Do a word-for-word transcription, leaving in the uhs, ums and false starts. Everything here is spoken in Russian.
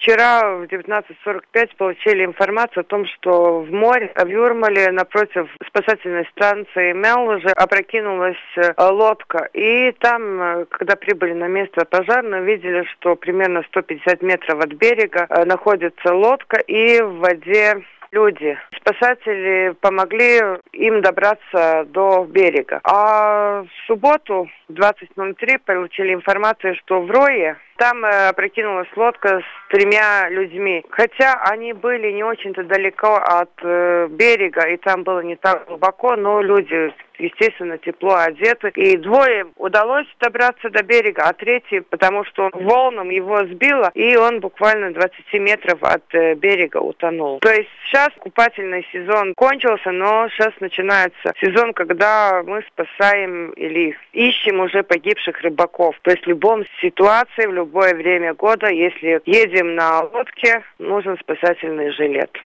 Вчера в девятнадцать сорок пять получили информацию о том, что в море, в Юрмале, напротив спасательной станции Меллужи, опрокинулась лодка. И там, когда прибыли на место пожарные, увидели, что примерно сто пятьдесят метров от берега находится лодка и в воде люди. Спасатели помогли им добраться до берега. А в субботу в двадцать ноль три получили информацию, что в Рое там э, опрокинулась лодка с тремя людьми. Хотя они были не очень-то далеко от э, берега, и там было не так глубоко, но люди, естественно, тепло одеты. И двое удалось добраться до берега, а третий, потому что волнам его сбило, и он буквально двадцать метров от э, берега утонул. То есть сейчас купательный сезон кончился, но сейчас начинается сезон, когда мы спасаем или ищем уже погибших рыбаков. То есть в любом ситуации, в любое время года, если едем на лодке, нужен спасательный жилет.